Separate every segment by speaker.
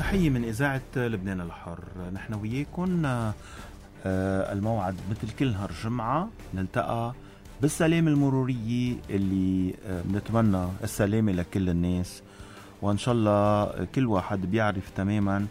Speaker 1: تحية من إذاعة لبنان الحر. نحن وياكم الموعد مثل كل نهار جمعة نلتقى بالسلامة المرورية اللي بنتمنى السلامة لكل الناس، وإن شاء الله كل واحد بيعرف تماما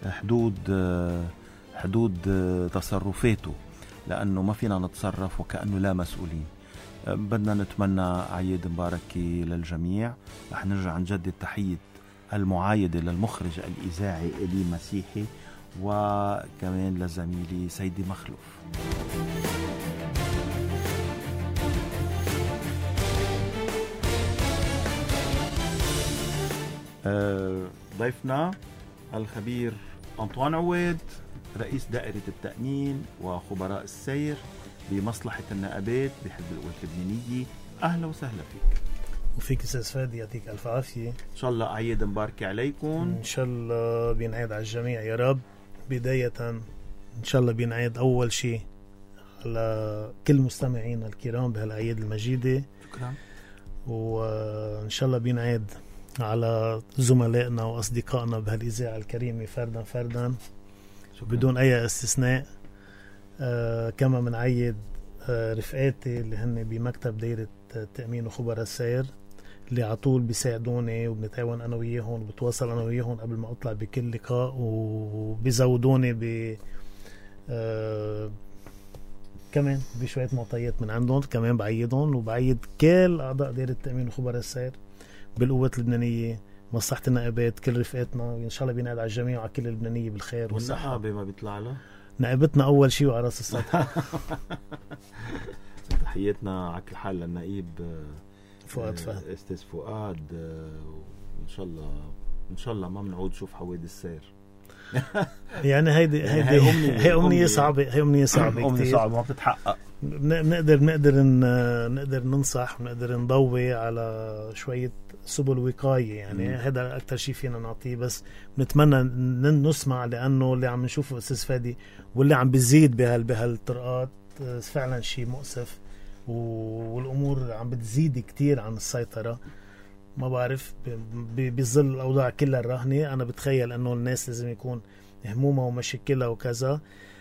Speaker 1: حدود تصرفاته، لأنه ما فينا نتصرف وكأنه لا مسؤولين. بدنا نتمنى عيد مبارك للجميع. رح نرجع نجدد تحية المعايدة للمخرج الإذاعي إلي مسيحي، وكمان لزميلي سيدي مخلوف. ضيفنا الخبير أنطوان عواد، رئيس دائرة التأمين وخبراء السير بمصلحة النائبات بحزب القوى اللبنانية. أهلا وسهلا فيك.
Speaker 2: وفيك أستاذ فادي، يعطيك ألف عافية.
Speaker 1: إن شاء الله أعياد مباركة عليكم.
Speaker 2: إن شاء الله بينعيد على الجميع يا رب. بداية إن شاء الله بينعيد أول شيء على كل مستمعين الكرام بهالأعياد المجيدة.
Speaker 1: شكرا.
Speaker 2: وإن شاء الله بينعيد على زملائنا وأصدقائنا بهالإذاعة الكريمة فردا فردا. شكرا. بدون أي استثناء. كما منعيد رفقاتي اللي هن بمكتب دائرة التأمين وخبراء السير اللي عطول بيساعدوني، وبنتعاون أنا وياهم وبتواصل أنا وياهم قبل ما أطلع بكل لقاء، وبيزودوني كمان بشوية معطيات من عندهم. كمان بعيدهم وبعيد كل أعضاء دائرة التأمين وخبراء السير بالقوات اللبنانية، مصلحة النائبات، كل رفقاتنا، وإن شاء الله بينعاد على الجميع وعلى كل اللبنانية بالخير والصحة.
Speaker 1: والنقابة ما بيطلع له؟
Speaker 2: نائبتنا أول شيء وعلى راس السطح.
Speaker 1: تحياتنا على كل حال للنائب
Speaker 2: فؤاد فهد،
Speaker 1: استاذ فؤاد. وإن شاء الله ما بنعود نشوف حوادث السير.
Speaker 2: يعني هي أمنية صعبة. هي أمنية صعبة
Speaker 1: أمنية صعبة ما بتتحقق.
Speaker 2: نقدر ننصح ونقدر نضوي على شوية سبل وقاية، يعني هذا أكتر شيء فينا نعطيه. بس نتمنى نسمع، لأنه اللي عم نشوفه أستاذ فادي واللي عم بيزيد بهالطرقات فعلا شيء مؤسف، والأمور عم بتزيد كتير عن السيطرة. ما بعرف بظل الأوضاع كلها الراهنة، أنا بتخيل أنه الناس لازم يكون همومة ومشاكلها وكذا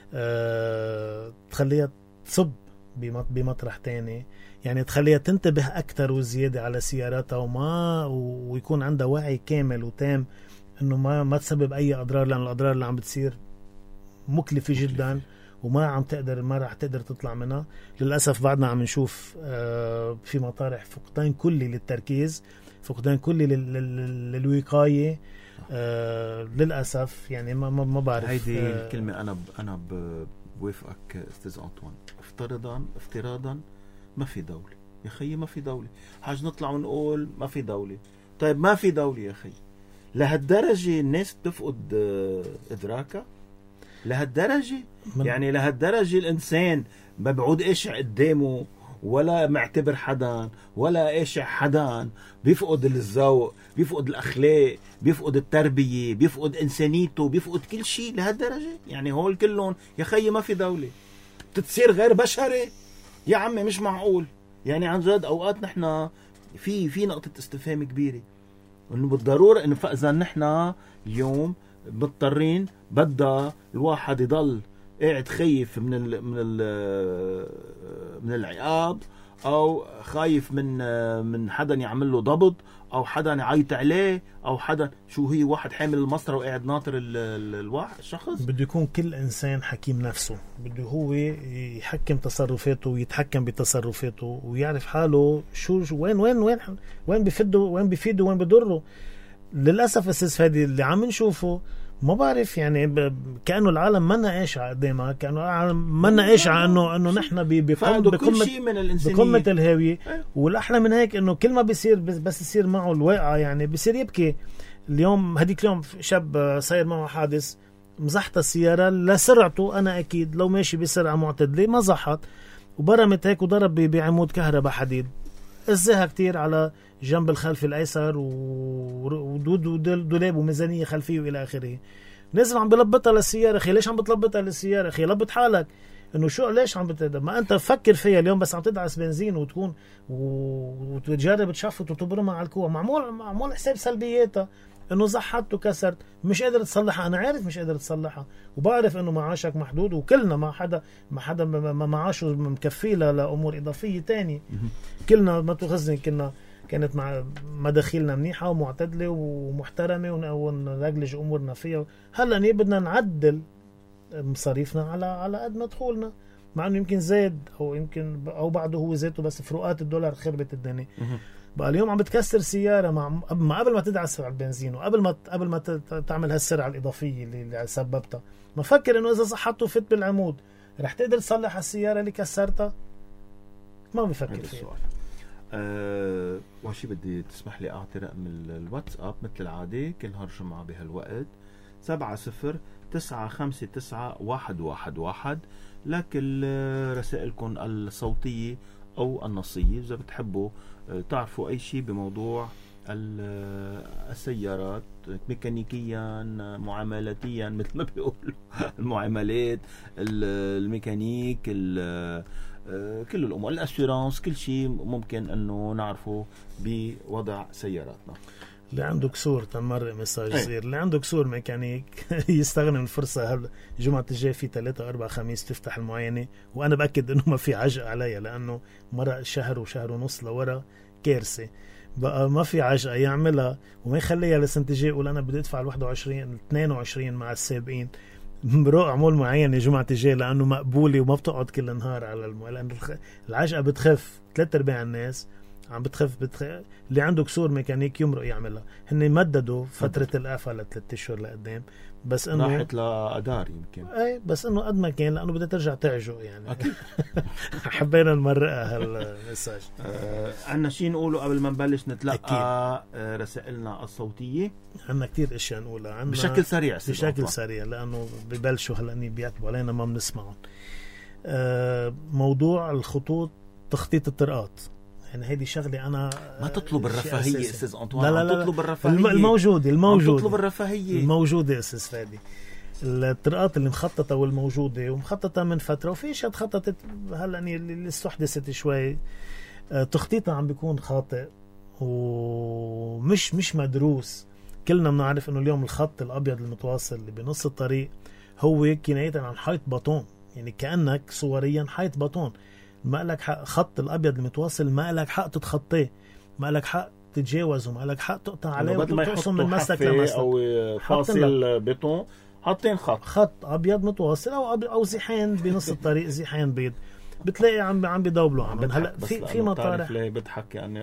Speaker 2: تخليها تصب بمطرح تاني، يعني تخليها تنتبه أكتر وزيادة على سياراتها ويكون عندها وعي كامل وتام أنه ما تسبب أي أضرار، لأن الأضرار اللي عم بتصير مكلفة جدا وما راح تقدر تطلع منها. للأسف بعدنا عم نشوف في مطارح فقدان كلي للتركيز، فقدان كلي للوقاية. للأسف يعني ما بعرف.
Speaker 1: هيدي الكلمة أنا بوافقك أستاذ أنطوان. افتراضا ما في دولة يا خي، ما في دولة. حاج نطلع ونقول ما في دولة. طيب ما في دولة يا خي، لهالدرجة الناس بتفقد إدراكها؟ لهالدرجة يعني لهالدرجة الإنسان ما بعود إيش قدامه ولا معتبر حدا ولا إيش حدا، بيفقد الذوق، بيفقد الأخلاق، بيفقد التربية، بيفقد إنسانيته، بيفقد كل شيء. لهالدرجة يعني هول كلهم يا خي ما في دولة تتصير غير بشري يا عمي. مش معقول يعني عن جد. أوقات نحن في نقطة استفهام كبيرة إنه بالضرورة إنه فإذا نحن اليوم مضطرين بدأ الواحد يضل قاعد خايف من العقاب، او خايف من حدا يعمل له ضبط، او حدا يعيط عليه، او حدا شو هي واحد حامل المسطره وقاعد ناطر الشخص.
Speaker 2: بده يكون كل انسان حكيم نفسه، بده هو يحكم تصرفاته ويتحكم بتصرفاته ويعرف حاله شو وين بيفيده وين بيضره. للاسف استاذ فادي اللي عم نشوفه ما بعرف، يعني كأنه العالم ما ناقشع قدامها، كأنه العالم ما ناقشع انه نحن بقمة الهاوية. والأحلى من هيك انه كل ما بيصير بس يصير معه الواقع يعني بيصير يبكي. هديك اليوم شاب صاير معه حادث، مزحت السيارة لسرعته، انا اكيد لو ماشي بسرعة معتدلة ما زحت، وبرمت هيك وضرب بعمود كهرباء حديد، ازاها كتير على جنب الخلفي الايسر ودولاب وميزانيه خلفيه والى اخره. نزل عم بلبطها للسياره. اخي ليش عم بتلبطها للسياره؟ اخي لبط حالك. انه شو ليش عم ما انت فكر فيها اليوم بس عم تدعس بنزين وتكون وتجرب تشفط وتبرمها على الكوع. معمول حساب سلبياتها، انه زحطت وكسرت مش قادر تصلحها. انا عارف مش قادر تصلحها وبعرف انه معاشك محدود وكلنا ما حدا معاشه مكفي لامور اضافيه تاني. كلنا ما تخزن كانت مع مداخيلنا منيحه ومعتدله ومحترمه ونرجلج امورنا فيها. هلا بدنا نعدل مصاريفنا على قد ما دخولنا، مع انه يمكن زاد او بعده هو ذاته، بس فروقات الدولار خربت الدنيا. بقى اليوم عم بتكسر سياره مع قبل ما تدعس على البنزين وقبل ما تعمل هالسرعه الاضافيه اللي سببتها، ما فكر انه اذا صحته فت بالعمود رح تقدر تصلح السياره اللي كسرتها. ما بفكر فيها.
Speaker 1: وشي بدي تسمح لي اعطي رقم الواتساب مثل العاده كل نهار جمعه بهالوقت 70-959-111 لكن رسائلكم الصوتيه او النصيه اذا بتحبوا تعرفوا اي شيء بموضوع السيارات ميكانيكيا معاملاتيا مثل ما بيقولوا المعاملات الميكانيك كل الامور الاسيرانس كل شيء ممكن انه نعرفه بوضع سياراتنا.
Speaker 2: اللي عنده كسور تمر مساج صغير، اللي عنده كسور ميكانيك يستغنى من الفرصة. الجمعة الجاي في 3 4 5 تفتح المعاينة، وأنا بأكد إنه ما في عجق عليها لأنه مرق شهر وشهر ونص لورا كارثة. بقى ما في عجقة يعملها وما يخليها لسنة الجاي يقول أنا بدي أدفع 21 22 مع السابقين. بروح أعمل معاينة جمعة الجاي لأنه مقبولة وما بتقعد كل النهار على لأن العجقة بتخف. 3/4 الناس عم بتخف اللي عنده كسور ميكانيك يمرق يعملها. هن مددوا فترة الإعفاء ل3 أشهر لقدام، بس انه
Speaker 1: راحت لأدار يمكن
Speaker 2: بس انه قد ما كان لانه بدها ترجع تعجق يعني.
Speaker 1: اكيد.
Speaker 2: حبينا نمرقها هالمساج.
Speaker 1: عنا شيء نقوله قبل ما نبلش نتلقى رسائلنا الصوتية؟
Speaker 2: عنا كتير اشياء نقولها عنا
Speaker 1: بشكل سريع
Speaker 2: لانه ببلشوا هلا بيعتبوا علينا ما بنسمعهم. موضوع الخطوط تخطيط الطرقات، يعني هيدي شغلة أنا
Speaker 1: ما تطلب الرفاهية أستاذ أنطوان.
Speaker 2: لا
Speaker 1: تطلب الرفاهية
Speaker 2: الموجودة
Speaker 1: تطلب الرفاهية
Speaker 2: الموجودة أستاذ فادي. الطرقات اللي مخططة والموجودة ومخططة من فترة، وفي شيء تخططت هلا اللي استحدثت شوي تخطيطها عم بيكون خاطئ ومش مدروس. كلنا بنعرف إنه اليوم الخط الأبيض المتواصل اللي بنص الطريق هو كناية عن حيط بطون، يعني كأنك صوريا حيط بطون. ما لك حق خط الأبيض المتواصل، ما لك حق تتخطيه، ما لك حق تتجاوزه، ما لك حق تقطع عليه وتقسم من مسلك لمسلك.
Speaker 1: أو فاصل بطون حاطين
Speaker 2: خط أبيض متواصل أو زحان بنص الطريق، زحان بيض بتلاقي عم بيدوبلوا هلا في مطارح.
Speaker 1: ليه بضحك يعني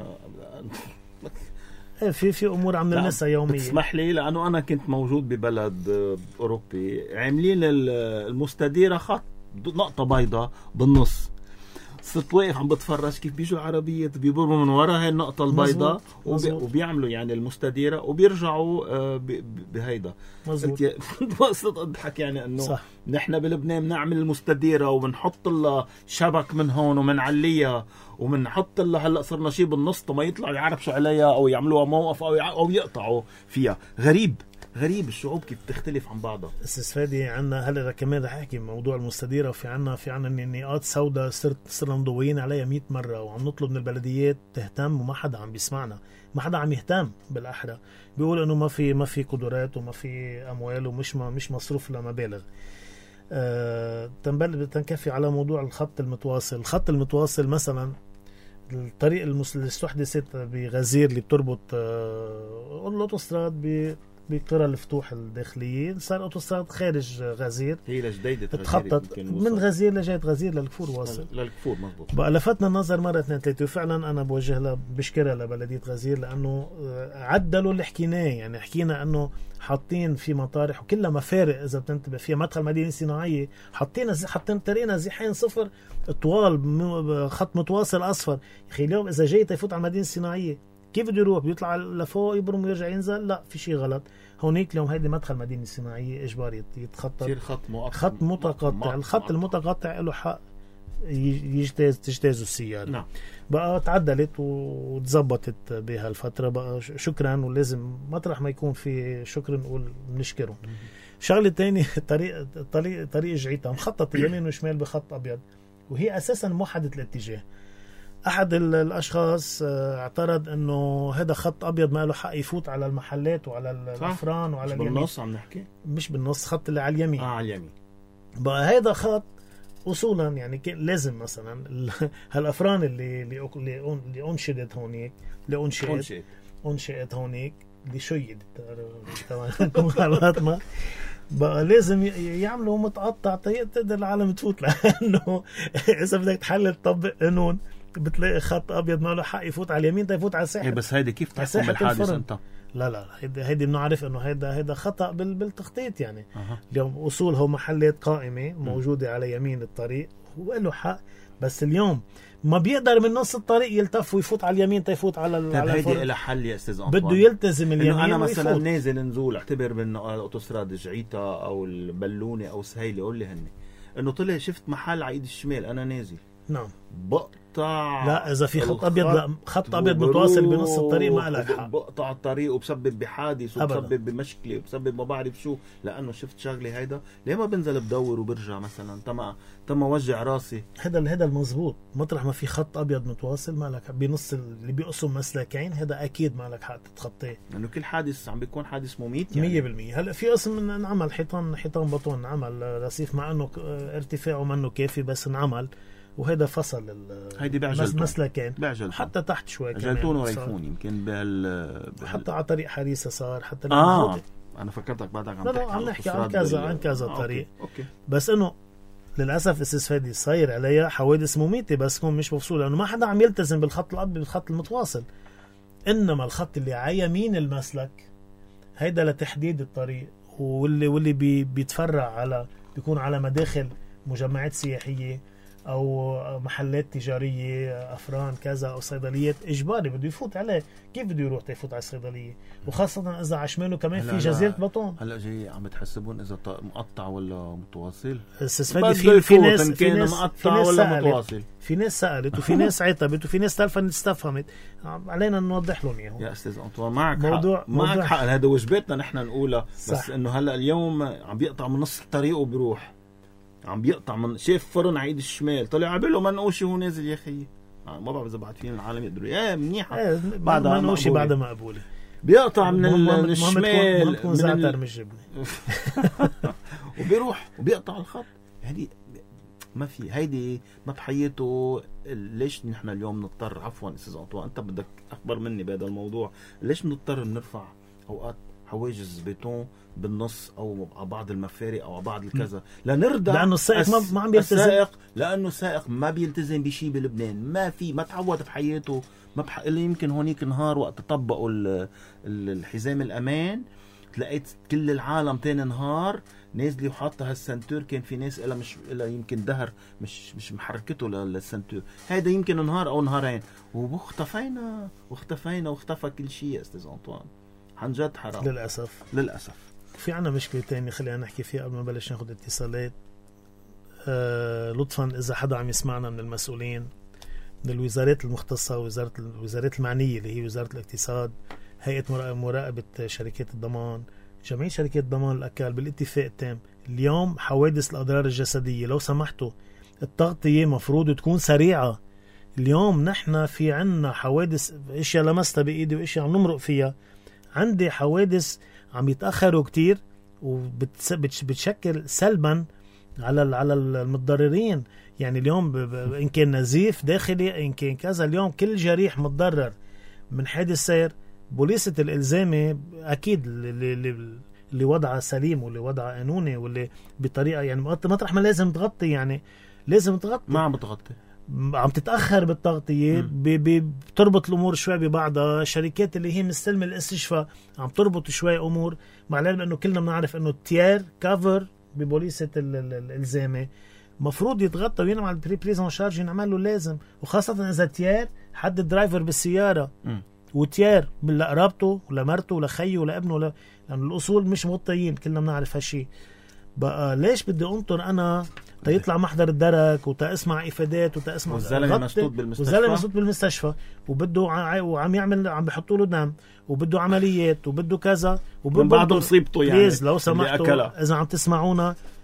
Speaker 2: في امور عم نلمسها يوميا.
Speaker 1: تسمح لي لانه انا كنت موجود ببلد اوروبي عاملين المستديره خط نقطه بيضاء بالنص، صرت واقف عم بتفرج كيف بيجوا العربية بيبرموا من وراء هاي النقطة البيضاء وبيعملوا يعني المستديرة وبيرجعوا بهيدا. صرت أضحك يعني أنه نحن بلبنان بنعمل المستديرة وبنحط لها شبك من هون ومنعليها ومنحط لها هلأ صرنا شيء بالنص ما يطلعوا يعربشوا عليها أو يعملوا موقف أو يقطعوا فيها. غريب الشعوب كيف تختلف عن بعضها.
Speaker 2: استاذ فادي عنا هلا كمان رح احكي موضوع المستديره، وفي عنا نقاط سوداء صرنا مضويين عليها 100 مره وعم نطلب من البلديات تهتم وما حدا عم بيسمعنا، ما حدا عم يهتم. بالاحرى بيقول انه ما في قدرات وما في اموال ومش مصروف لمبالغ. تنكفي على موضوع الخط المتواصل مثلا الطريق اللي استحدثت بغزير اللي بتربط الاوتوستراد بقرى الفتوح الداخلية، صار اوتوستراد خارج غزير.
Speaker 1: هي لجديدة
Speaker 2: تخطط من غزير لجاية غزير للكفور واصل.
Speaker 1: للكفور مضبوط.
Speaker 2: بقى لفتنا النظر مرة 2 3 وفعلا أنا بوجه لها بشكرها لبلدية غزير لأنه عدلوا اللي حكيناه. يعني حكينا أنه حاطين في مطارح وكلها مفارق إذا بتنتبه فيها مدخل مدينة صناعية، حاطين طريقنا زحين صفر طوال خط متواصل أصفر. يخي اليوم إذا جاي تفوت على المدينة الصناعية كيف بده يروح؟ بيطلع لفوق يبرم ويرجع ينزل؟ لا، في شيء غلط هونيك. اليوم هيدي مدخل مدينة صناعية إجباري يتخطط خط متقطع. الخط المتقطع له حق تجتازه السيارة.
Speaker 1: نعم.
Speaker 2: بقى تعدلت وتزبطت بهالفترة بقى شكرا، ولازم مطرح ما يكون في شكر نقول بنشكرهم. شغلة تاني طريق جعيتها مخطط يمين وشمال بخط أبيض وهي أساسا موحدة الاتجاه. احد الاشخاص اعترض انه هذا خط ابيض ما له حق يفوت على المحلات وعلى الافران وعلى اليمين.
Speaker 1: بالنص عم نحكي،
Speaker 2: مش بالنص، خط اللي على اليمين.
Speaker 1: على اليمين.
Speaker 2: بقى هذا خط اصولا يعني لازم مثلا هالافران اللي انشدت هونيك، اللي انشئت هونيك، اللي شيدت طبعا بقى لازم يعملوا متقطع تقدر العالم تفوت، لانه اذا بدك تحلل تطبق قانون بتلاقي خط ابيض ما له حق يفوت على اليمين تفوت على الساحه.
Speaker 1: بس هيدي كيف تحكم بالحادث انت؟
Speaker 2: لا هيدي بنعرف انه هيدا خطأ بالتخطيط يعني. اليوم اصول هو محلات قائمه موجوده على يمين الطريق وله حق، بس اليوم ما بيقدر من نص الطريق يلتف ويفوت على اليمين تيفوت على
Speaker 1: الفرن. هيدي لها حل يا استاذ انطوان،
Speaker 2: بده يلتزم اليمين.
Speaker 1: انا مثلا ويفوت. نازل نزول اعتبر بانه الاوتوستراد جعيتا او البلونه او سهيله، قول لي هني انه طلع شفت محل على ايد الشمال انا نازل،
Speaker 2: نعم
Speaker 1: بقطع.
Speaker 2: لا اذا في خط ابيض، لا خط ابيض متواصل بنص الطريق ما لك حق،
Speaker 1: بقطع الطريق وبسبب بحادث وبسبب بمشكله وبسبب ما بعرف شو، لانه شفت شغله. هيدا ليه ما بنزل بدور وبرجع مثلا تما وجع راسي.
Speaker 2: هذا المزبوط. مطرح ما في خط ابيض متواصل ما لك بنص اللي بيقسم مسلكين، هذا اكيد ما لك حق تتخطيه،
Speaker 1: لانه كل حادث عم بيكون حادث مميت يعني
Speaker 2: 100%. هلا في قسم انعمل حيطان بطون، انعمل رصيف مع انه ارتفاعه منه كافي، بس انعمل وهذا فصل
Speaker 1: هيدي بعجلتون
Speaker 2: مسلكين
Speaker 1: بعجلتون.
Speaker 2: حتى تحت شوي كمان
Speaker 1: بعجلتون وريفون يمكن
Speaker 2: حتى على طريق حريسة صار حتى
Speaker 1: انا فكرتك بعدك
Speaker 2: عم نحكي عن كذا طريق.
Speaker 1: أوكي.
Speaker 2: بس انه للاسف استاذ فادي صاير عليها حوادث مميتة بس كون مش مفصول، لانه ما حدا عم يلتزم بالخط الابيض بالخط المتواصل. انما الخط اللي على يمين المسلك هيدا لتحديد الطريق، واللي بيتفرع على بيكون على مداخل مجمعات سياحية او محلات تجاريه، افران كذا او صيدليات، اجباري بده يفوت عليه. كيف بده يروح يفوت على الصيدليه؟ وخاصه اذا على شماله كمان في جزيره بطون.
Speaker 1: هلا جاي عم بتحسبون اذا مقطع ولا متواصل؟
Speaker 2: استاذ فادي في ناس
Speaker 1: مقطع ولا متواصل.
Speaker 2: في ناس سالت وفي ناس عتبت وفي ناس تلفنت استفهمت، علينا نوضح لهم اياهم.
Speaker 1: يا استاذ انطوان معك معك حق، هذا واجباتنا نحن نقولها، بس انه هلا اليوم عم بيقطع من نص الطريق وبيروح، عم بيقطع من شاف فرن عيد الشمال، طلع عباله منقوشي وهو نازل يا خيي. ما بعرف اذا بعد فين العالم يقدروا يا منيحه
Speaker 2: بعد منقوشي بعد مقبوله،
Speaker 1: بيقطع من الشمال
Speaker 2: من زعتر مش جبنه
Speaker 1: وبيروح وبيقطع الخط. هذه ما في، هيدي ما بحياته. ليش نحن اليوم نضطر، عفوا استاذ انطوان انت بدك اخبر مني بهذا الموضوع، ليش نضطر نرفع اوقات حواجز بيتون بالنص او على بعض المفارق او على بعض الكذا لنرضى؟
Speaker 2: لانه السائق ما عم يلتزم.
Speaker 1: لانه السائق ما بيلتزم بشيء بلبنان، ما تعود بحياته، اللي يمكن هونيك نهار وقت طبقوا الحزام الامان تلاقيت كل العالم تاني نهار نازلي وحاطه هالسنتور. كان في ناس إلا يمكن دهر مش محركته للسنتور. هذا يمكن نهار او نهارين واختفى كل شيء يا استاذ انطوان. عن جد حرام للأسف.
Speaker 2: في عنا مشكلة تانية خلينا نحكي فيها قبل ما نبلش ناخد اتصالات. لطفا إذا حدا عم يسمعنا من المسؤولين من الوزارات المختصة، وزارات المعنية اللي هي وزارة الاقتصاد، هيئة مراقبة شركات الضمان، جميع شركات الضمان الأكال، بالاتفاق التام اليوم حوادث الأضرار الجسدية لو سمحتوا التغطية مفروض تكون سريعة. اليوم نحن في عنا حوادث اشياء لمستها بإيدي واشياء عم نمرق فيها. عندي حوادث عم يتأخروا كتير وبتشكل سلبا على المتضررين. يعني اليوم إن كان نزيف داخلي إن كان كذا، اليوم كل جريح متضرر من حادث سير بوليسة الإلزامي أكيد اللي وضعها سليم واللي وضعها قانوني واللي بطريقة يعني مطرح ما لازم تغطي، يعني لازم تغطي، ما
Speaker 1: عم بتغطي،
Speaker 2: عم تتأخر بالتغطية، بتربط الأمور شوي ببعضها. شركات اللي هي مستلمة الاستشفاء عم تربط شوي أمور، مع العلم أنه كلنا بنعرف أنه التيار كافر ببوليسة الإلزامة مفروض يتغطى وينعمل بريزون شارج ينعمل له لازم، وخاصة إذا تيار حد الدرايفر بالسيارة وتيار لقرابته ولمرته ولخيه ولابنه لأن الأصول مش مغطيين، كلنا بنعرف هالشي. بقى ليش بدي أنطر أنا تيطلع محضر الدرك وتأسمع إفادات وتأسمع
Speaker 1: والزلمة مسدود
Speaker 2: بالمستشفى وبده وعم يعمل عم بيحطوا له دم وبده عمليات وبده كذا
Speaker 1: من بعد مصيبته. يعني
Speaker 2: لو سمحتوا إذا عم تسمعونا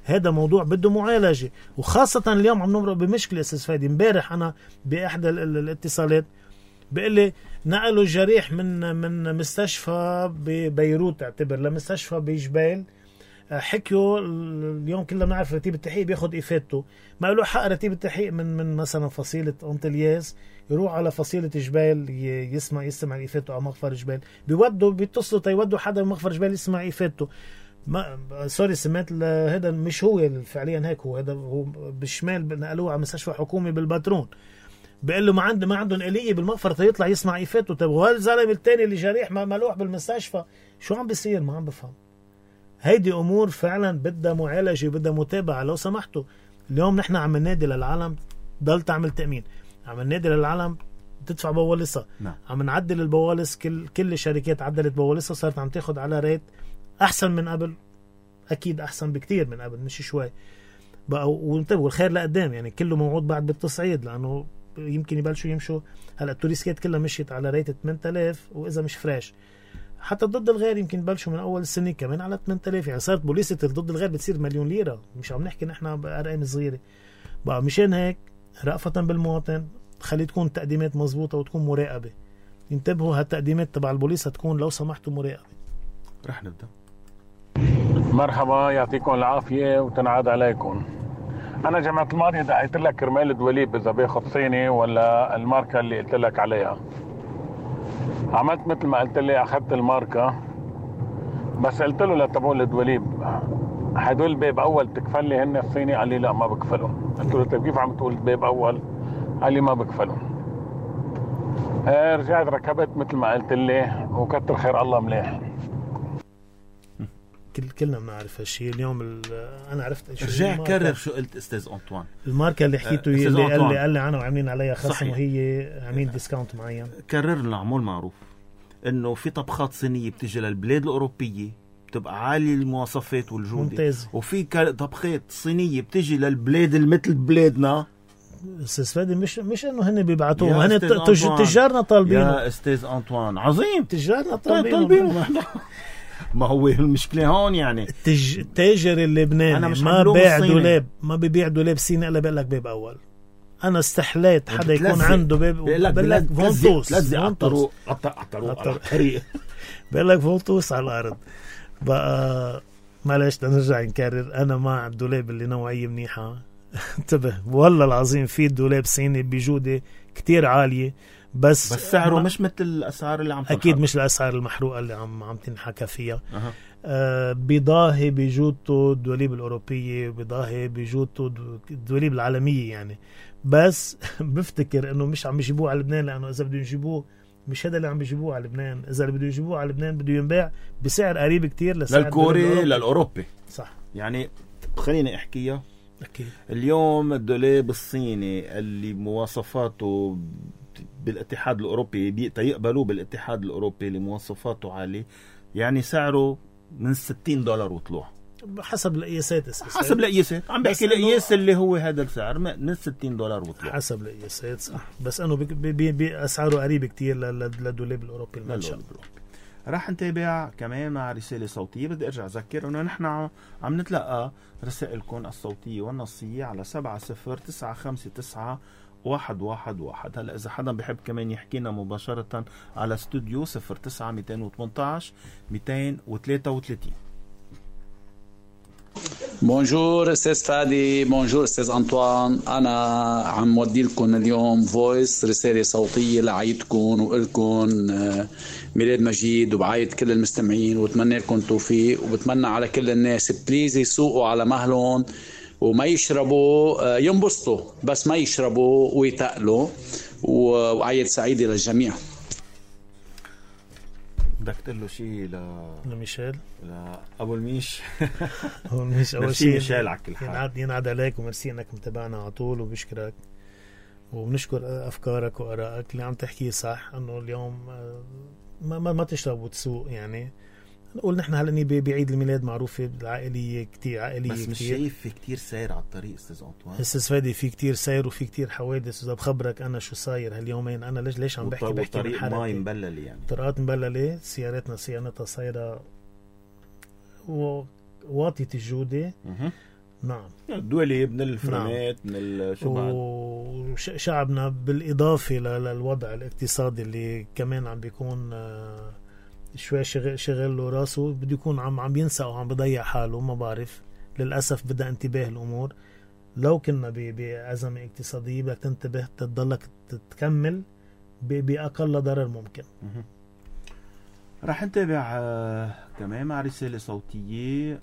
Speaker 2: هذا موضوع بده معالجة، وخاصة اليوم عم نمرق بمشكلة أستاذ فادي. امبارح أنا بأحد الاتصالات بيقول لي نقلوا الجريح من مستشفى ببيروت اعتبر لمستشفى بجبال. حكيوا اليوم كلنا بنعرف رتيب التحقيق بياخد إفادته، ما له حق رتيب التحقيق من مثلا فصيلة أنطلياس يروح على فصيلة جبال يسمع إفادته أو مغفر جبال، بيتصلوا تيودوا حدا مغفر جبال يسمع إفادته. ما سوري سمعت هذا مش هو فعليا هيك، هو بالشمال نقلوه على مستشفى حكومي بالباترون. بيقول له ما عندهم آلية بالمغفرة يطلع يسمع إفادته. طب وهذا الزلمة الثاني اللي جريح ما ملوح بالمستشفى شو عم بيصير؟ ما عم بفهم. هيدي أمور فعلا بدها معالجة وبدها متابعة. لو سمحتوا اليوم نحن عم ننادي للعالم ضل تعمل تأمين، عم ننادي للعالم تدفع بوالصة، عم نعدل البوالص، كل الشركات عدلت بوالصة، صارت عم تاخد على ريت أحسن من قبل، أكيد أحسن بكتير من قبل مش شوي بقى. وانتبهوا الخير لقدام يعني كله موعود بعد بالتصعيد، لأنه يمكن يبلشوا يمشوا. هلا التوريسكات كلها مشيت على ريت 8000 وإذا مش فريش حتى ضد الغير يمكن يبلشوا من أول السنة كمان على 8000. يعني صارت بوليسة ضد الغير بتصير مليون ليرة، مش عم نحكي نحن بأرقام صغيرة بقى. مشان هيك رأفة بالمواطن خلي تكون تقديمات مزبوطة وتكون مراقبة. انتبهوا هالتقديمات تبع البوليس تكون لو سمحتوا مراقبة.
Speaker 1: رح نبدأ.
Speaker 3: مرحبا، يعطيكم العافية وتنعاد عليكم. أنا جمعة الماضية دعيت لك كرمال دواليب إذا بياخد صيني ولا الماركة اللي قلت لك عليها. عملت مثل ما قلت لي، أخذت الماركة بس قلت له لتبون الدواليب هدول بيب أول تكفل لي هن الصيني؟ قال لي لا ما بكفلهم. قلت له طيب كيف عم تقول بيب أول؟ قال لي ما بكفلهم. رجعت ركبت مثل ما قلت لي وكتر خير الله مليح.
Speaker 2: كلنا بنعرف هالشيء. اليوم انا عرفت
Speaker 1: رجع كرر شو قلت استاذ أنطوان.
Speaker 2: الماركه اللي حكيته اللي قال لي انا وعاملين عليها خصم وهي عاملين ديسكاونت معين.
Speaker 1: كرر لنا عمول معروف انه في طبخات صينيه بتجي للبلاد الاوروبيه بتبقى عاليه المواصفات والجوده
Speaker 2: ممتاز.
Speaker 1: وفي طبخات صينيه بتجي للبلاد مثل بلادنا.
Speaker 2: استاذ فادي مش انه هن بيبعتوهم، هن تجارنا طالبين.
Speaker 1: يا استاذ أنطوان عظيم،
Speaker 2: تجارنا طالبين.
Speaker 1: ما هو المشكله هون يعني
Speaker 2: التاجر اللبناني ما بيع دولاب، ما بيبيع دولاب صيني الا بيقول لك بيب اول. انا استحليت حدا يكون عنده بيب بيقول لك فولتوس
Speaker 1: على الطريق
Speaker 2: بيقول لك فولتوس على الارض. بقى معلش نرجع نكرر، انا مع الدولاب اللي نوعيه منيحه. انتبه والله العظيم في دولاب صيني بجوده كتير عاليه بس
Speaker 1: سعره مش مثل الاسعار اللي عم
Speaker 2: اكيد مش الاسعار المحروقه اللي عم تنحكى فيها. بيضاهي بجودته الدواليب الاوروبيه، بيضاهي بجودته الدواليب العالميه يعني. بس بفتكر انه مش عم يجيبوه على لبنان، لانه اذا بدهم يجيبوه مش هذا اللي عم يجيبوه على لبنان. اذا اللي بدهم يجيبوه على لبنان بده ينباع بسعر قريب كتير
Speaker 1: للكوري للاوروبي.
Speaker 2: صح.
Speaker 1: يعني خليني احكيها
Speaker 2: أكيد.
Speaker 1: اليوم الدولاب الصيني اللي مواصفاته بالاتحاد الأوروبي يقبلوه بالاتحاد الأوروبي اللي مواصفاته عالية، يعني سعره من $60 وطلوع
Speaker 2: حسب القياسات.
Speaker 1: حسب القياسات عم بحكي القياس اللي هو هذا السعر من $60 وطلع
Speaker 2: حسب القياسات. صح. بس انه بأسعاره قريب كتير للدولاب الأوروبي المنشأ.
Speaker 1: راح نتابع كمان مع رسالة صوتية. بدي ارجع اذكر انه نحن عم نتلقى رسائلكم الصوتية والنصية على 70959111. هلا اذا حدا بحب كمان يحكينا مباشرة على استوديو 09218
Speaker 4: بونجور استاذ فادي، بونجور استاذ أنطوان. انا عم ودي لكم اليوم فويس رساله صوتيه لعيدكم وإلكم ميلاد مجيد، وبعايد كل المستمعين وبتمنى لكم توفيق، وبتمنى على كل الناس بليز يسوقوا على مهلهم وما يشربوا، ينبسطوا بس ما يشربوا ويتقلوا، وعيد سعيده للجميع.
Speaker 1: بدك تقول له شيء
Speaker 2: لميشيل
Speaker 1: ابو الميش؟
Speaker 2: ابو الميش اول شيء
Speaker 1: ميشيل على كل حال
Speaker 2: ينعاد عليك، وميرسي انك متابعنا على طول، وبشكرك وبنشكر افكارك وارائك اللي عم تحكيه. صح انه اليوم ما تشرب وتسوق. يعني نقول نحن هلا بعيد الميلاد معروفه العائليه كتير عائليه
Speaker 1: بس مش شايف في كتير سير على الطريق استاذ أنطوان؟
Speaker 2: استاذ فادي في كتير سير وفي كتير حوادث. اذا بخبرك انا شو صاير هاليومين، انا ليش عم بحكي
Speaker 1: من حركه ما مبلل، يعني
Speaker 2: طرقات مبلله، سياراتنا صيانتها صايره واطيه الجوده. نعم
Speaker 1: الدولي من الفرامات من شو بعد
Speaker 2: وشعبنا بالإضافة للوضع الاقتصادي اللي كمان عم بيكون شوي شغل له راسه، بده يكون عم ينسى أو عم بضيع حاله، ما بعرف للأسف بدأ انتباه الأمور. لو كنا بأزمة اقتصادية بدك تنتبه تضلك تكمل بأقل ضرر ممكن.
Speaker 1: راح نتابع كمان مع رسالة صوتية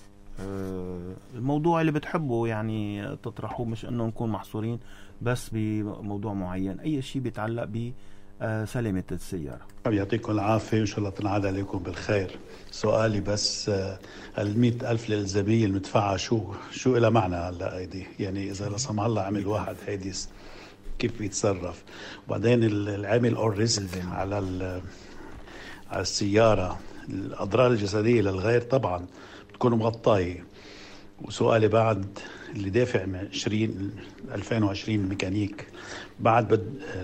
Speaker 1: الموضوع اللي بتحبه يعني تطرحوه، مش انه نكون محصورين بس بموضوع معين، اي شيء بيتعلق بسلامة السيارة.
Speaker 5: يعطيكم العافية وإن شاء الله تنعاد عليكم بالخير. سؤالي بس 100,000 للزبية المدفعة شو إلها معنى هلا هيدي؟ يعني إذا لا سمح الله عمل واحد حادث كيف بيتصرف؟ وبعدين العامل أو ريسك على السيارة، الأضرار الجسدية للغير طبعا بتكون مغطاية. وسؤالي بعد اللي دافع 2020 ميكانيك، بعد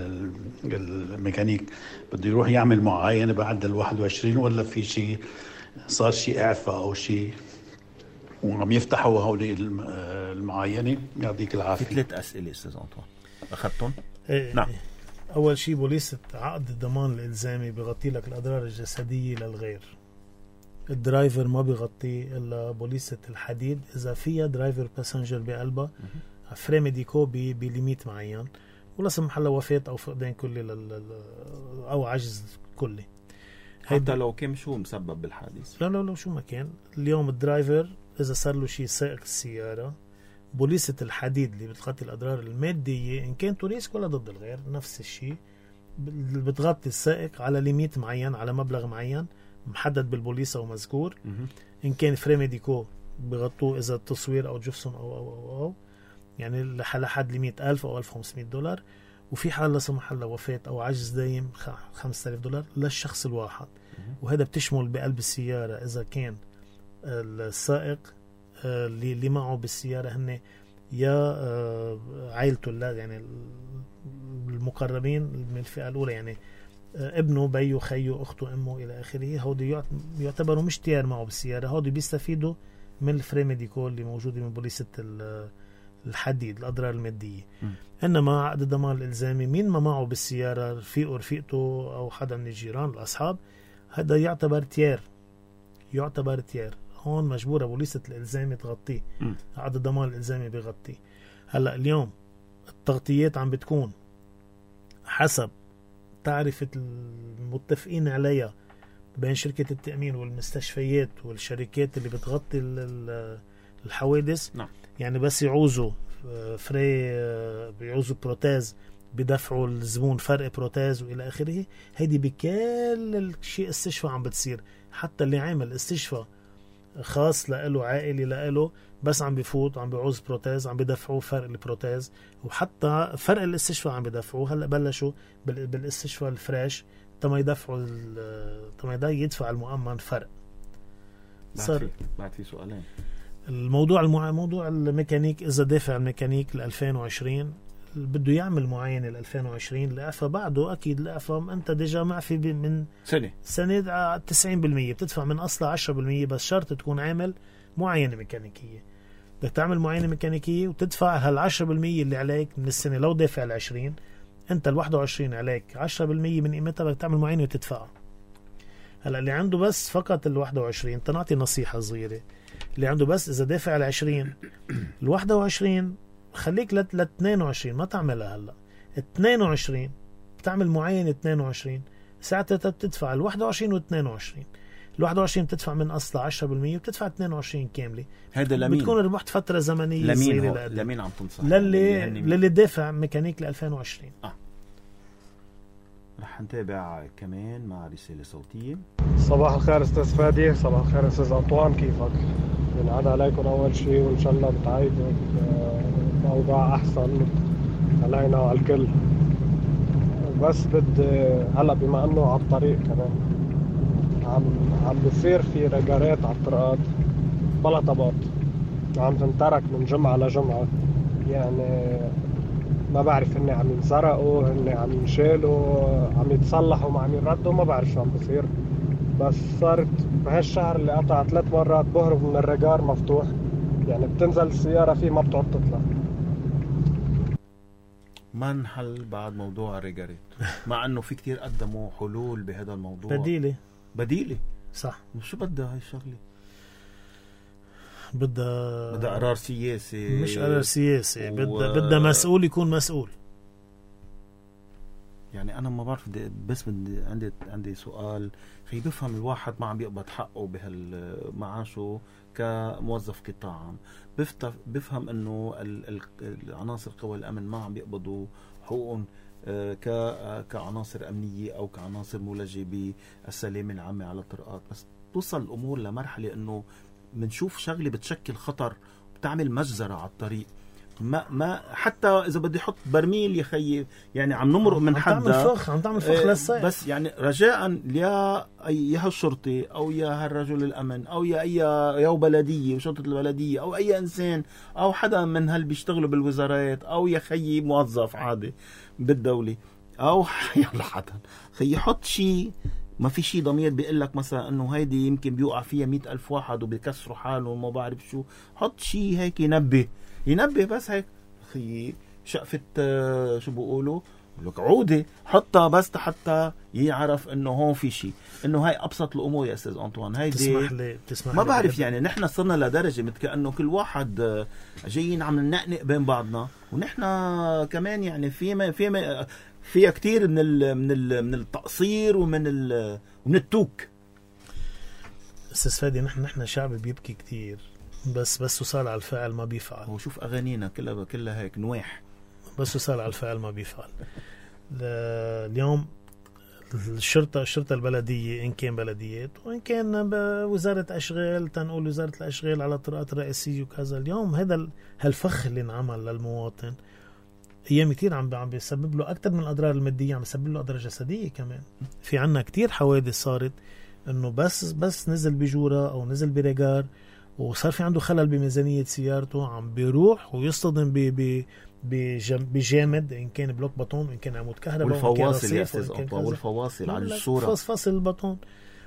Speaker 5: الميكانيك بده يروح يعمل معاينة بعد 21 ولا في شيء صار شيء إعفاء أو شيء وعم يفتحوا هولي المعاينة؟ يعطيك العافية.
Speaker 1: في 3 أسئلة أستاذ أنطوان أخذتهم؟
Speaker 2: نعم. أول شيء بوليسة عقد الضمان الإلزامي بغطي لك الأضرار الجسدية للغير. الدرايفر ما بيغطي إلا بوليسة الحديد إذا فيها درايفر باسنجر بقلبها، فري ميديكو بليميت معين، ولا سمح الله وفاة أو فقدان كلي أو عجز كلي،
Speaker 1: حتى لو كان شو مسبب بالحادث.
Speaker 2: لا شو ما كان. اليوم الدرايفر إذا صار له شيء سائق السيارة، بوليسة الحديد اللي بتغطي الأضرار المادية إن كان ريسك ولا ضد الغير نفس الشيء، بتغطي السائق على ليميت معين، على مبلغ معين محدد بالبوليسة ومذكور. إن كان فري ميديكو بغطوه إذا التصوير أو جفسون أو يعني لحد ليميت 1000 أو $1,500. وفي حال لا سمح الله وفاة أو عجز دايم $5,000 للشخص الواحد. وهذا بتشمل بقلب السيارة إذا كان السائق اللي معه بالسيارة هن يا عائلته يعني المقربين من الفئة الأولى، يعني ابنه بيو خيو أخته أمه إلى آخره، هودي يعتبروا مش تيار معه بالسيارة، هودي بيستفيدوا من الفري ميديكول اللي موجودة من بوليسة الحديد الأضرار المادية. إنما عقد الضمان الإلزامي مين ما معه بالسيارة رفيقه رفيقته أو حدا من الجيران الأصحاب، هذا يعتبر تيار. هون مجبورة بوليسة الإلزامي تغطيه، عقد الضمان الإلزامي بيغطيه. هلأ اليوم التغطيات عم بتكون حسب تعرفة المتفقين عليها بين شركة التأمين والمستشفيات والشركات اللي بتغطي الحوادث.
Speaker 1: نعم. يعني
Speaker 2: بس يعوزوا بيعوزوا بروتاز بدفعوا الزبون فرق بروتاز وإلى آخره. هيدي بكل الشيء استشفاء عم بتصير، حتى اللي عامل استشفاء خاص لإله عائلي لإله بس عم بيفوت عم بيعوز بروتاز عم بدفعوا فرق البروتاز، وحتى فرق الاستشفاء عم بدفعوا. هلا بلشوا بالاستشفاء الفريش تما يدفعوا تما يدفع المؤمن فرق.
Speaker 1: صار بعد في سؤالين.
Speaker 2: موضوع الميكانيك، إذا دافع الميكانيك 2020 بده يعمل معاينة 2020 الإعفاء بعده أكيد الإعفاء أنت ديجا معفي من سنة 90% بتدفع من أصلها 10%، بس شرط تكون عامل معاينة ميكانيكية. بدك تعمل معاينة ميكانيكية وتدفع هال10% اللي عليك من السنة. لو دافع 20 أنت 21 عليك 10% من قيمتها، بدك تعمل معاينة وتدفعها. هلا اللي عنده بس فقط 21 تنعطي نصيحة صغيرة، اللي عنده بس إذا دافع 20 21 خليك 22 ما تعملها. هلا 22 بتعمل معاينة 22 ساعتها بتدفع 21 و 22. 21 بتدفع من أصلها 10% وبتدفع 22 كاملة.
Speaker 1: هذا لمين؟
Speaker 2: بتكون ربحت فترة زمنية صغيرة.
Speaker 1: لمين عم تنصح؟
Speaker 2: للي دافع ميكانيك 2020.
Speaker 1: رح نتابع كمان مع رسالة صوتية.
Speaker 6: صباح الخير استاذ فادي. صباح الخير استاذ أنطوان، كيفك؟ بنعاد عليكم أول شيء وإن شاء الله بتعيدوا بأوضاع أحسن علينا وعلى الكل. بس بدي هلا بما أنه على الطريق كمان عم بصير في رجارات على الطرقات بلا طبات عم تنترك من جمعة لجمعة، يعني ما بعرف هن عم ينسرقوا هن عم ينشالوا عم يتصلحوا ما عم يردوا، ما بعرف شو عم بصير. بس صارت بهالشهر اللي قطع 3 مرات بهرب من الرجار مفتوح يعني بتنزل السيارة فيه ما بتعد تطلع.
Speaker 1: ما انحل بعد موضوع الريجاريت مع انه في كتير قدموا حلول بهذا الموضوع. بديلة
Speaker 2: صح.
Speaker 1: شو بدها هاي الشغلة؟
Speaker 2: بدها
Speaker 1: قرار سياسي.
Speaker 2: مش قرار سياسي، بدها مسؤول يكون مسؤول. يعني
Speaker 1: انا ما بعرف بس عندي سؤال. خي بفهم الواحد ما عم يقبض حقه بهالمعاشه كموظف قطاع عام. بفهم انه العناصر قوى الامن ما عم يقبضوا حقوقهم كعناصر امنيه او كعناصر مولجه بالسلامه العامه على الطرقات. بس توصل الامور لمرحله انه بنشوف شغله بتشكل خطر، بتعمل مجزره على الطريق. ما حتى اذا بدي احط برميل يا خيي، يعني عم نمرق من حدا
Speaker 2: عم تعمل فخ للسائق.
Speaker 1: بس يعني رجاء يا هالشرطي او يا هالرجل الامن او يا بلديه وشرطه البلديه او اي انسان او حدا من هال بيشتغلوا بالوزارات او يا خيي موظف عادي بالدوله او يلا حدا خيي حط شيء. ما في شيء ضمير بيقول لك مثلا انه هيدي يمكن بيوقع فيها 100,000 واحد وبيكسروا حالهم وما بعرف شو. حط شيء هيك ينبه بس هيك خيي شقفة شو بيقولوا لك عودة حطها بس حتى يعرف انه هون في شيء. انه هاي ابسط الامور يا استاذ انطوان. هيدي
Speaker 2: تسمح
Speaker 1: ما بعرف يعني نحن صرنا لدرجة مثل كأنه كل واحد جايين عم ننقنق بين بعضنا، ونحن كمان يعني فيها كتير من التقصير ومن التوك.
Speaker 2: استاذ فادي نحن شعب بيبكي كتير، بس وصل على الفعل ما بيفعل.
Speaker 1: وشوف اغانينا كلها هيك نواح،
Speaker 2: بس وصل على الفعل ما بيفعل. اليوم الشرطة البلدية إن كان بلديات وإن كان وزارة أشغال، تنقول وزارة الأشغال على الطرقات الرئيسية وكذا. اليوم هالفخ اللي انعمل للمواطن أيام كتير عم بيسبب له أكتر من الأضرار المادية، عم بيسبب له أضرار جسدية كمان. في عنا كتير حوادث صارت إنه بس نزل بجورة أو نزل بريجار وصار في عنده خلل بميزانية سيارته، عم بيروح ويصطدم بجامد، إن كان بلوك بطون إن كان عمود كهرباء
Speaker 1: والفواصل يا أستاذ أطوى، والفواصل على الصورة
Speaker 2: فاصل البطون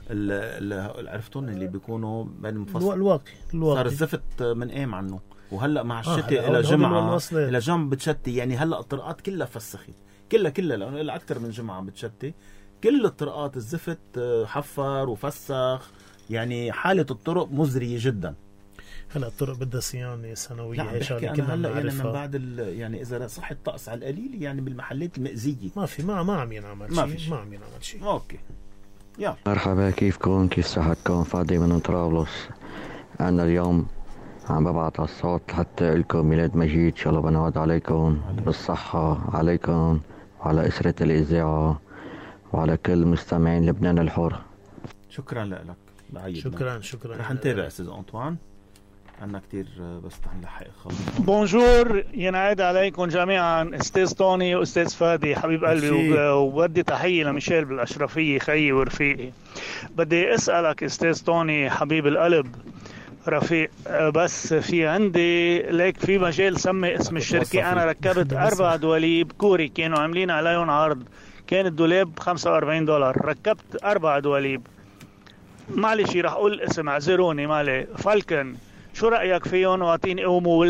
Speaker 1: عرفتون اللي بيكونوا بين مفصل
Speaker 2: الواقي
Speaker 1: صار الزفت من قام عنه. وهلا مع الشتاء إلى جمعة إلى جنب بتشتي، يعني هلا الطرقات كلها فسخت كلها لأنه إلى أكثر من جمعة بتشتي كل الطرقات. الزفت حفر وفسخ، يعني حالة الطرق مزرية جدا.
Speaker 2: هلا الطرق بدها صيانة سنوية.
Speaker 1: هي شغله كنا هلا يعني من بعد يعني اذا صح الطقس على القليل يعني بالمحلات المأذية ما
Speaker 2: عم ينعمل شيء.
Speaker 1: اوكي يلا
Speaker 7: مرحبا، كيفكم؟ كيف صحتكم؟ فادي من طرابلس. انا اليوم عم ببعت الصوت حتى لكم ميلاد مجيد، ان شاء الله بنعود عليكم بالصحة، عليكم وعلى أسرة الإذاعة وعلى كل مستمعين لبنان الحر.
Speaker 1: شكرا لك.
Speaker 2: شكرا
Speaker 1: رح نتابع استاذ أنطوان، عنا كتير بس نلحق خلص.
Speaker 8: بونجور، ينعاد عليكم جميعا استاذ طوني واستاذ فادي حبيب قلبي، وبدي تحية لميشيل بالأشرفية خيي ورفيقي. بدي أسألك استاذ طوني حبيب القلب رفيق، بس في عندي ليك في مجال سمي اسم الشركة. أنا ركبت 4 دواليب كوري كانوا عاملين عليهم عرض، كان الدولاب $45، ركبت 4 دواليب. معلش رح أقول اسم، اعذروني مالي، فالكن. شو رأيك فيهم؟ واعطيني قوموا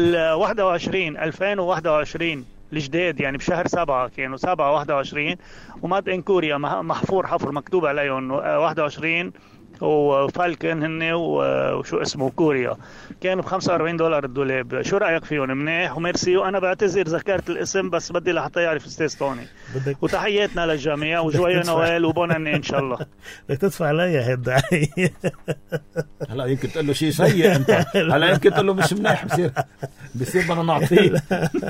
Speaker 8: 2021 الجداد، يعني بشهر 7 كانوا 7/21 وماد ان كوريا محفور حفر مكتوب عليهم 21 وفالكن هن وشو اسمه كوريا، كانوا $45 الدولاب. شو رأيك فيهم؟ منيح وميرسي. وانا بعتذر ذكرت الاسم بس بدي لحتى يعرف استاذ طوني. وتحياتنا للجميع وجوية نوال وبوناني ان شاء الله.
Speaker 2: بدك تدفع علي هالدعاية.
Speaker 1: هلا يمكن تقول له شيء سيء انت، هلا يمكن تقول له مش منيح، بصير بدنا نعطيه.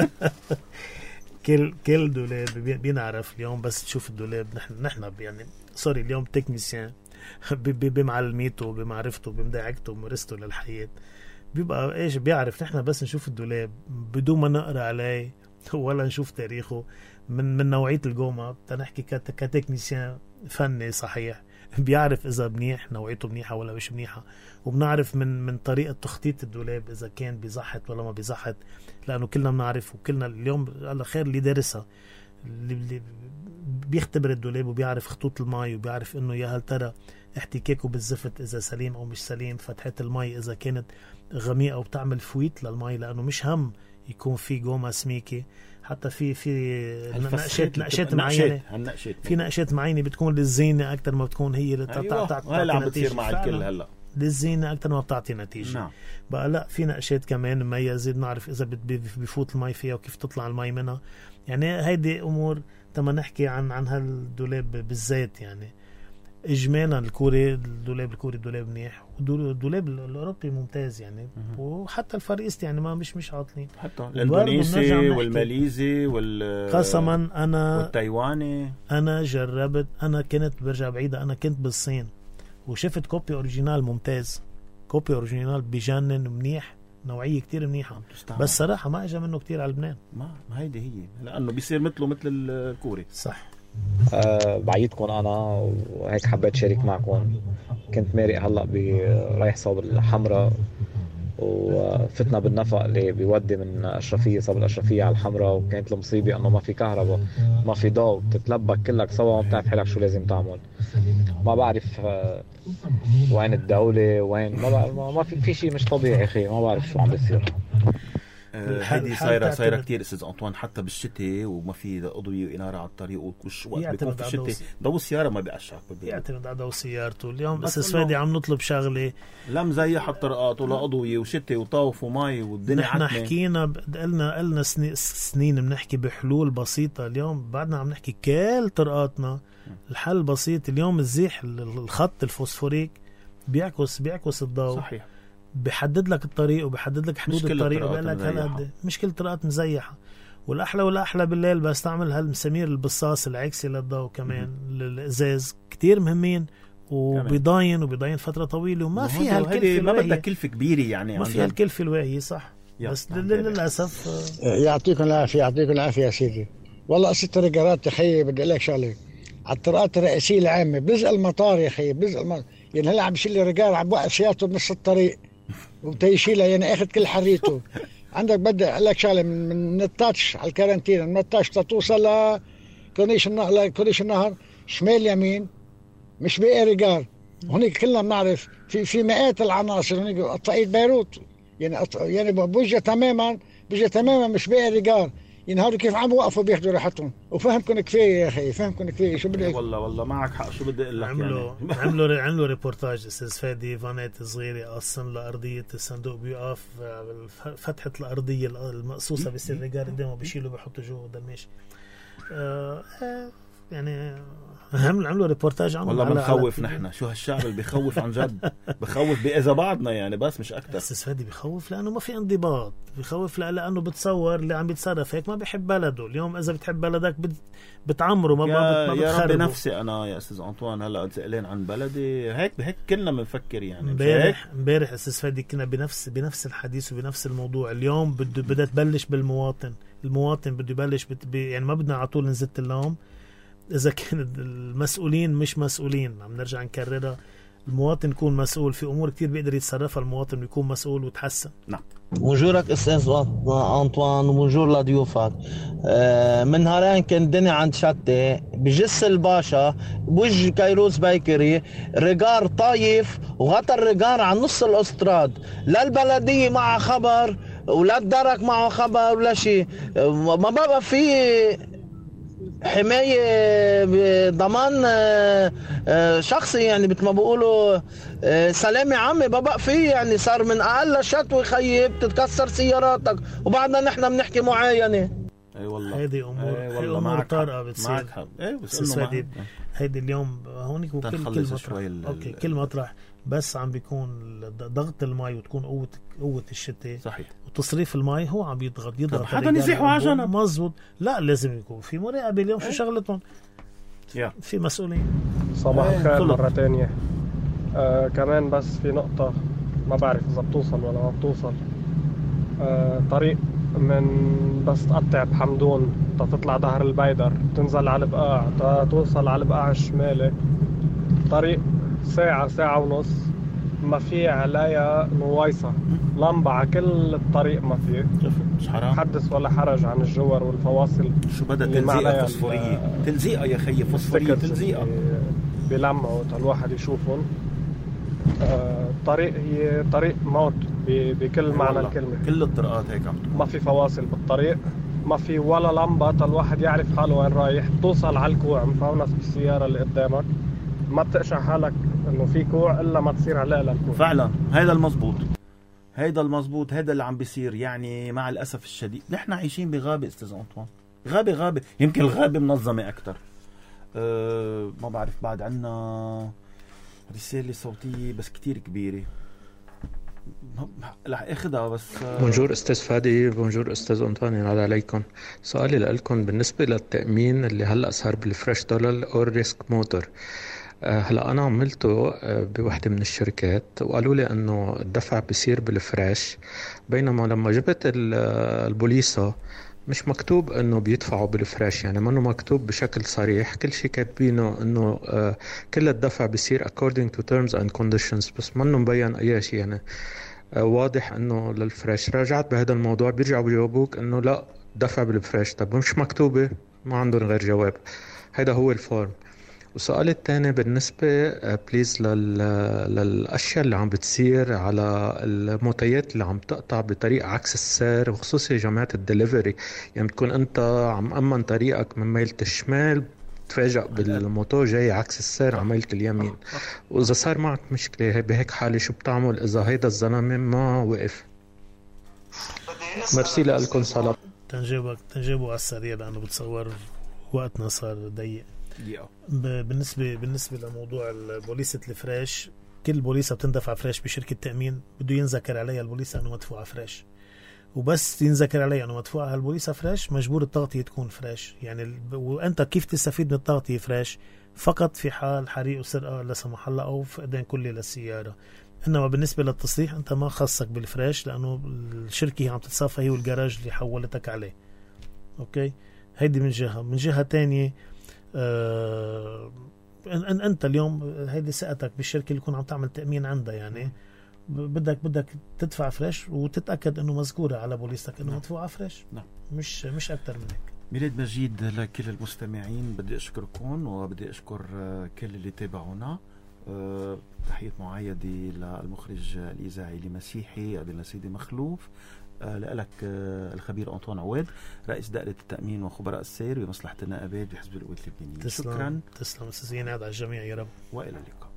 Speaker 2: كل دولاب بينعرف اليوم، بس تشوف الدولاب نحن يعني سوري اليوم تكنيسيان بمعلميته بمعرفته بمداعكته بمرسته للحياة بيبقى ايش بيعرف. نحن بس نشوف الدولاب بدون ما نقرأ عليه ولا نشوف تاريخه من نوعية الجومة، تنحكي كتكنيسيان فني صحيح، بيعرف إذا منيح نوعيته منيحة ولا مش منيحة، وبنعرف من طريقة تخطيط الدولاب إذا كان بيزحت ولا ما بيزحت، لأنه كلنا بنعرف وكلنا اليوم على خير اللي دارسها اللي بيختبر الدولاب وبيعرف خطوط الماء وبيعرف إنه يا هل ترى احتكاكه بالزفت إذا سليم أو مش سليم، فتحة المي إذا كانت غميقة أو بتعمل فويت للمي، لأنه مش هم يكون في جومة سميكة. حتى في نقشات معينة، في نقشات معينة بتكون للزينة أكتر ما بتكون هي اللي
Speaker 1: تعطي بتصير مع الكل هلا
Speaker 2: للزينة أكتر ما بتعطي نتيجة.
Speaker 1: نعم.
Speaker 2: بقى لا، في نقشات كمان مميزة نعرف إذا بيفوت المي فيها وكيف تطلع المي منها. يعني هيدي أمور تما نحكي عن هالدولاب بالذات. يعني إجمالا الدولاب الكوري منيح، والدولاب الأوروبي ممتاز يعني. وحتى الفاريست يعني ما مش عاطلين،
Speaker 1: حتى الإندونيسي والماليزي
Speaker 2: قسما أنا
Speaker 1: والتايواني.
Speaker 2: أنا جربت، أنا كنت برجع بعيدة، أنا كنت بالصين وشفت كوبي أوريجينال ممتاز، كوبي أوريجينال بجنن منيح، نوعية كتير منيحة. بس صراحة ما اجى منه كتير على لبنان.
Speaker 1: ما هيدي هي، لأنه بيصير مثل الكوري.
Speaker 2: صح.
Speaker 9: بعيدكم أنا وهيك حبيت شارك معكم. كنت مارق هلأ رايح صوب الحمراء، وفتنا بالنفق اللي بيودي من أشرفية صوب الأشرفية على الحمراء، وكانت المصيبة أنه ما في كهرباء، ما في ضوء، بتتلبك كلك سوا وما بتعرف حالك شو لازم تعمل. ما بعرف وين الدولة، وين ما في شيء مش طبيعي أخي، ما بعرف شو عم بيصير.
Speaker 1: هذه صايرة كتير أستاذ أنطوان، حتى بالشتاء وما في أضوية وإنارة على الطريق، وكش وقت بيكون في الشتاء ضوء السيارة ما بيقشعك.
Speaker 2: يعتمد على ضوء سيارته. اليوم أستاذ فادي عم نطلب شغلة،
Speaker 1: لا مزيح الطرقات ولا أضوية وشتاء وطوف ومي والدنيا عتمة.
Speaker 2: نحن حكينا قلنا سنين بنحكي بحلول بسيطة. اليوم بعدنا عم نحكي كل طرقاتنا الحل بسيط. اليوم الزيح الخط الفوسفوريك بيعكس الضوء.
Speaker 1: صحيح.
Speaker 2: بيحدد لك الطريق وبيحدد لك حدود الطريق وبيقول لك هلا مش كل الطرقات مزيحة. والأحلى بالليل بستعمل هالمسامير البصاص العكسي للضوء كمان، الإزاز كتير مهمين، وبيضاين فترة طويلة، وما فيها الكلفة
Speaker 1: ما بدها كلفة كبيرة يعني،
Speaker 2: ما فيها الكلفة الواهية. صح. بس للأسف
Speaker 10: يعطيكم العافية يا سيدي. والله قصة الرجالات يا خيي، بدي أقول لك شغلة على الطرقات الرئيسية العامة، بلزق المطار يا خيي، بلزق المطار. يعني هلا عم بشيل الرجال، عم بوقف سيارته بنص الطريق وبتيشيلها، يعني اخذ كل حريته. عندك بدي اقول لك شغله، من التاتش على الكارنتينا، من التاتش توصل لكورنيش النهر شمال يمين، مش بقى رجال. هونيك كلنا بنعرف في مئات العناصر هونيك قطعية بيروت، يعني بوجه تماما مش بقى رجال. يعني هادو كيف عم وقفوا بياخدوا راحتهم. وفهمكم كفايه يا اخي، فهمكم كفايه. شو بدي
Speaker 1: والله معك حق. شو بدي اقول لك
Speaker 2: يعني عملوا ريبورتاج استاذ فادي، فانات صغيره اصلا لارضيه الصندوق، بيقف فتحه الارضيه المقصوصه، بيصير رجال قدامه بيشيلوا بيحطوا جوا دماش. يعني عملوا ريبورتاج عنه.
Speaker 1: والله بنخوف نحن. شو هالشعب اللي بيخوف عن جد، بخوف بإذا بعضنا يعني، بس مش أكتر.
Speaker 2: أستاذ فادي بيخوف لأنه ما في انضباط، بيخوف لأنه بتصور اللي عم بيتصرف هيك ما بيحب بلده. اليوم إذا بتحب بلدك بتعمره، ما بتخربه.
Speaker 1: يا رب نفسي أنا يا أستاذ أنطوان هلا سألين عن بلدي، هيك كلنا بنفكر يعني.
Speaker 2: امبارح أستاذ فادي كنا بنفس الحديث وبنفس الموضوع. اليوم بدها تبلش بالمواطن. المواطن بده يبلش يعني ما بدنا على طول نزت اللوم إذا كان المسؤولين مش مسؤولين. عم نرجع نكررها، المواطن يكون مسؤول في أمور كتير بيقدر يتصرفها. المواطن يكون مسؤول وتحسن.
Speaker 1: نعم.
Speaker 11: بونجورك أستاذ أنطوان، وبونجور لضيوفك. من نهارين كان الدنيا عند شتى بجس الباشا بوجه كيروز بيكري، رجار طايف وغطى الرجار عن نص الأستراد. لا البلدية معها خبر ولا الدرك معه خبر ولا شيء. ما بقى في حماية بضمان شخصي يعني، مثل ما بيقولوا سلامة عامة. بقى فيه يعني صار من أقل شتوى خيب تتكسر سياراتك، وبعدنا نحن بنحكي معاينة.
Speaker 1: اي والله
Speaker 2: هيدي امور طارئة بتصير.
Speaker 1: بس
Speaker 2: هيدي اليوم هونيك وكل كل مطرح بس عم بيكون ضغط المي وتكون قوة الشتاء.
Speaker 1: صحيح.
Speaker 2: وتصريف المي هو عم يضغط
Speaker 1: حدا نزيحوا على جنب.
Speaker 2: مزبوط. لا لازم يكون في مراقبة. اليوم شو شغلتهم؟ في مسؤولين.
Speaker 6: صباح الخير مرة تانية. كمان بس في نقطة ما بعرف إذا بتوصل ولا ما بتوصل. طريق من بس تقطع بحمدون تطلع ظهر البيدر، تنزل على البقاع، توصل على البقاع الشمالي، طريق ساعة ونص ما في عليها نوايصة، لمبة على كل الطريق ما في.
Speaker 1: مش حرام.
Speaker 6: حدث ولا حرج عن الجور والفواصل.
Speaker 1: شو بدها تلزيقة فوسفورية، تلزيقة يا خيي فوسفورية، تلزيقة
Speaker 6: بيلمعوا الواحد يشوفهم. الطريق هي طريق موت بكل معنى الكلمة.
Speaker 1: كل الطرقات هيك عم تكون،
Speaker 6: ما في فواصل بالطريق، ما في ولا لمبة الواحد يعرف حاله وين رايح. توصل على الكوع مفونس بالسيارة اللي قدامك، ما بتقشع حالك انه في كوع الا ما تصير على الكوع.
Speaker 1: فعلا هيدا المزبوط، هيدا اللي عم بيصير. يعني مع الأسف الشديد نحن عايشين بغابة استاذ أنطوان، غابة يمكن الغابة منظمة أكتر. ما بعرف، بعد عنا رسالة صوتية بس كتير كبيرة رح اخدها بس.
Speaker 12: بونجور استاذ فادي، بونجور استاذ أنطوان، ينعاد عليكم. سؤالي لكم بالنسبة للتأمين اللي هلأ صار بالفريش دولار أو ريسك موتور. هلا أنا عملته بوحدة من الشركات وقالوا لي أنه الدفع بيصير بالفريش، بينما لما جبت البوليصة مش مكتوب أنه بيدفعوا بالفريش، يعني منه مكتوب بشكل صريح. كل شيء كاتبينه أنه كل الدفع بيصير according to terms and conditions، بس منه مبين أي شيء يعني واضح أنه للفريش. راجعت بهذا الموضوع بيرجعوا بيجاوبوك أنه لا دفع بالفريش. طب مش مكتوبة، ما عندهم غير جواب. هذا هو الفورم. والسؤال الثاني بالنسبة بليز للأشياء اللي عم بتصير على الموتيات اللي عم تقطع بطريق عكس السير، وخصوصي جماعة الدليفري. يعني بتكون أنت عم أمن طريقك من ميلة الشمال، تفاجأ بالموتو جاي عكس السير على ميلة اليمين. وإذا صار معك مشكلة بهيك حالة شو بتعمل إذا هيدا الزلمة ما وقف؟ مرسي لكم صلاة.
Speaker 2: تنجيبوا على السريع لأنه بتصور وقتنا صار ضيق. بالنسبة لموضوع البوليسة الفريش، كل بوليسة بتندفع فريش بشركة تأمين بده ينذكر عليها البوليسة أنه مدفوعة فريش، وبس ينذكر عليها أنه مدفوعة البوليسة فريش مجبور التغطية تكون فريش. يعني وأنت كيف تستفيد من التغطية فريش؟ فقط في حال حريق وسرقة لا سمح الله أو فقدان كلي للسيارة. إنما بالنسبة للتصليح أنت ما خصك بالفريش، لأنه الشركة عم تتصافى هي والجراج اللي حولتك عليه. أوكي، هيدي من جهة. من جهة تانية أنت اليوم هيدي ثقتك بالشركة اللي يكون عم تعمل تأمين عندها، يعني بدك تدفع فريش وتتأكد أنه مذكورة على بوليستك أنه مدفوعة فريش. مش أكتر من هيك.
Speaker 1: ميلاد مجيد، لكل المستمعين بدي أشكركم وبدي أشكر كل اللي تابعونا. تحية معايدة للمخرج الإذاعي لمسيحي أبي سيدي مخلوف، لك الخبير أنطوان عواد رئيس دائرة التأمين وخبراء السير بمصلحة النائبات بحزب القوات اللبنانية.
Speaker 2: شكرا. تسلم. ينعاد على الجميع يا رب،
Speaker 1: وإلى اللقاء.